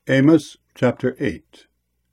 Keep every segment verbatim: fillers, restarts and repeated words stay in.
Amos chapter eight.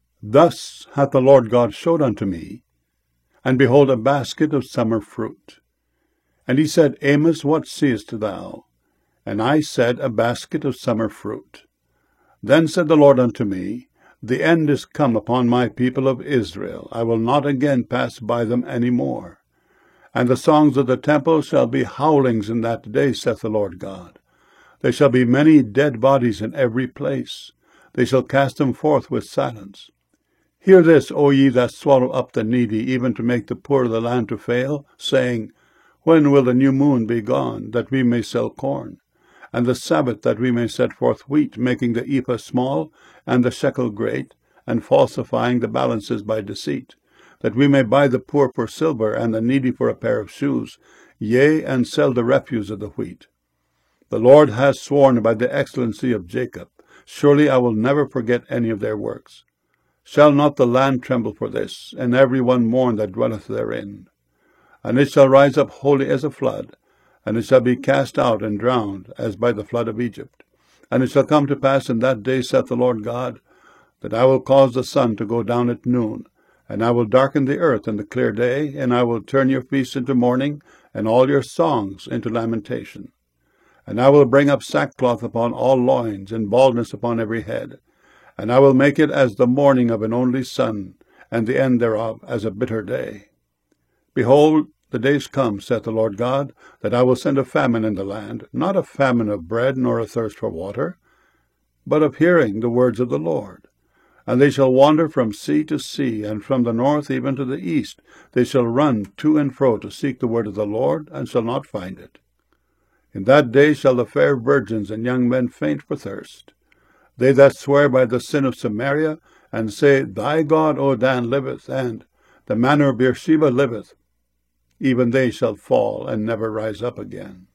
Thus hath the Lord God showed unto me, and behold, a basket of summer fruit. And he said, Amos, what seest thou? And I said, A basket of summer fruit. Then said the Lord unto me, The end is come upon my people of Israel. I will not again pass by them any more. And the songs of the temple shall be howlings in that day, saith the Lord God. There shall be many dead bodies in every place. They shall cast them forth with silence. Hear this, O ye that swallow up the needy, even to make the poor of the land to fail, saying, When will the new moon be gone, that we may sell corn? And the Sabbath, that we may set forth wheat, making the ephah small, and the shekel great, and falsifying the balances by deceit, that we may buy the poor for silver, and the needy for a pair of shoes, yea, and sell the refuse of the wheat. The Lord has sworn by the excellency of Jacob, Surely I will never forget any of their works. Shall not the land tremble for this, and every one mourn that dwelleth therein? And it shall rise up wholly as a flood, and it shall be cast out and drowned, as by the flood of Egypt. And it shall come to pass in that day, saith the Lord God, that I will cause the sun to go down at noon, and I will darken the earth in the clear day, and I will turn your feasts into mourning, and all your songs into lamentation. And I will bring up sackcloth upon all loins, and baldness upon every head. And I will make it as the mourning of an only son, and the end thereof as a bitter day. Behold, the days come, saith the Lord God, that I will send a famine in the land, not a famine of bread, nor a thirst for water, but of hearing the words of the Lord. And they shall wander from sea to sea, and from the north even to the east. They shall run to and fro to seek the word of the Lord, and shall not find it. In that day shall the fair virgins and young men faint for thirst. They that swear by the sin of Samaria, and say, Thy God, O Dan, liveth, and the manor of Beersheba liveth, even they shall fall and never rise up again.